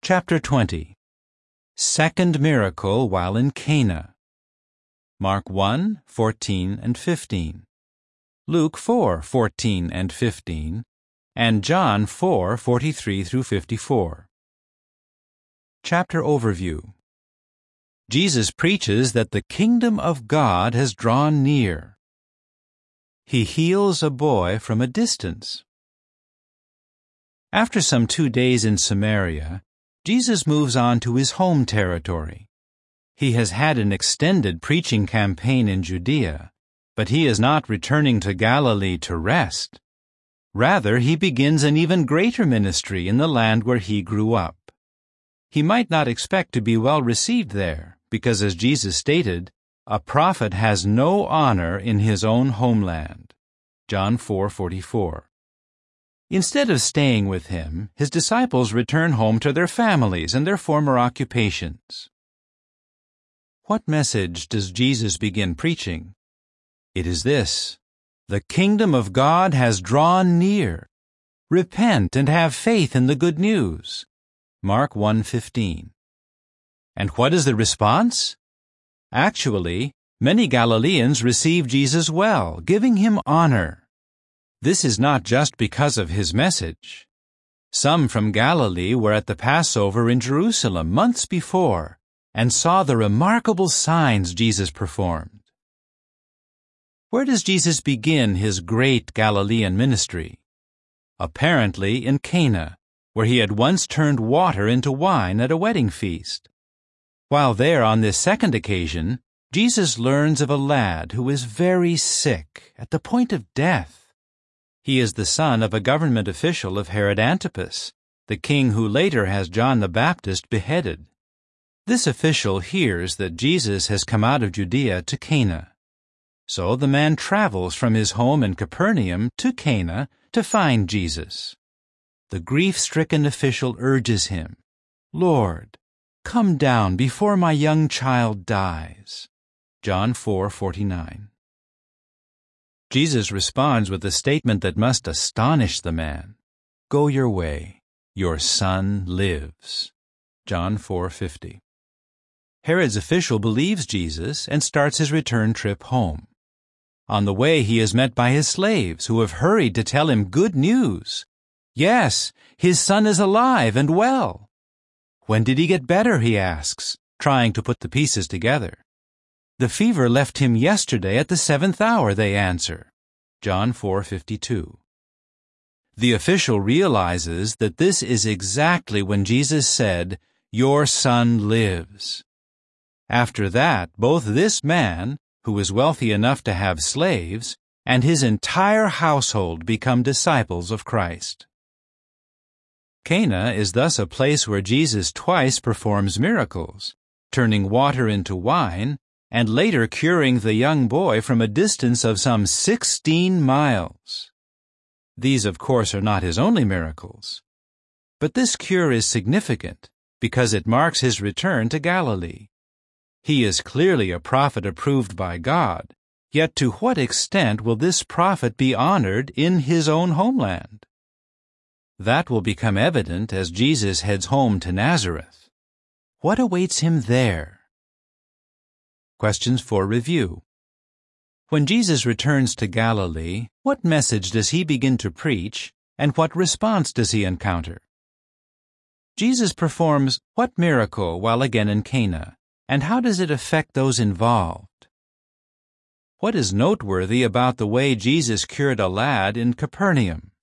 Chapter 20. Second miracle while in Cana. Mark 1, 14 and 15. Luke 4, 14 and 15, and John 4, 43 through 54. Chapter Overview. Jesus preaches that the kingdom of God has drawn near. He heals a boy from a distance. After some 2 days in Samaria, Jesus moves on to his home territory. He has had an extended preaching campaign in Judea, but he is not returning to Galilee to rest. Rather, he begins an even greater ministry in the land where he grew up. He might not expect to be well received there, because as Jesus stated, a prophet has no honor in his own homeland. John 4:44. Instead of staying with him, his disciples return home to their families and their former occupations. What message does Jesus begin preaching? It is this: the kingdom of God has drawn near. Repent and have faith in the good news. Mark 1:15. And what is the response? Actually, many Galileans receive Jesus well, giving him honor. This is not just because of his message. Some from Galilee were at the Passover in Jerusalem months before and saw the remarkable signs Jesus performed. Where does Jesus begin his great Galilean ministry? Apparently in Cana, where he had once turned water into wine at a wedding feast. While there on this second occasion, Jesus learns of a lad who is very sick, at the point of death. He is the son of a government official of Herod Antipas, the king who later has John the Baptist beheaded. This official hears that Jesus has come out of Judea to Cana. So the man travels from his home in Capernaum to Cana to find Jesus. The grief-stricken official urges him, "Lord, come down before my young child dies." John 4:49. Jesus responds with a statement that must astonish the man. "Go your way. Your son lives." John 4:50. Herod's official believes Jesus and starts his return trip home. On the way, he is met by his slaves, who have hurried to tell him good news. Yes, his son is alive and well. When did he get better, he asks, trying to put the pieces together. The fever left him yesterday at the 7th hour, they answer. John 4:52. The official realizes that this is exactly when Jesus said, "Your son lives." After that, both this man, who is wealthy enough to have slaves, and his entire household become disciples of Christ. Cana is thus a place where Jesus twice performs miracles, turning water into wine, and later curing the young boy from a distance of some 16 miles. These, of course, are not his only miracles. But this cure is significant because it marks his return to Galilee. He is clearly a prophet approved by God, yet to what extent will this prophet be honored in his own homeland? That will become evident as Jesus heads home to Nazareth. What awaits him there? Questions for review. When Jesus returns to Galilee, what message does he begin to preach, and what response does he encounter? Jesus performs what miracle while again in Cana, and how does it affect those involved? What is noteworthy about the way Jesus cured a lad in Capernaum?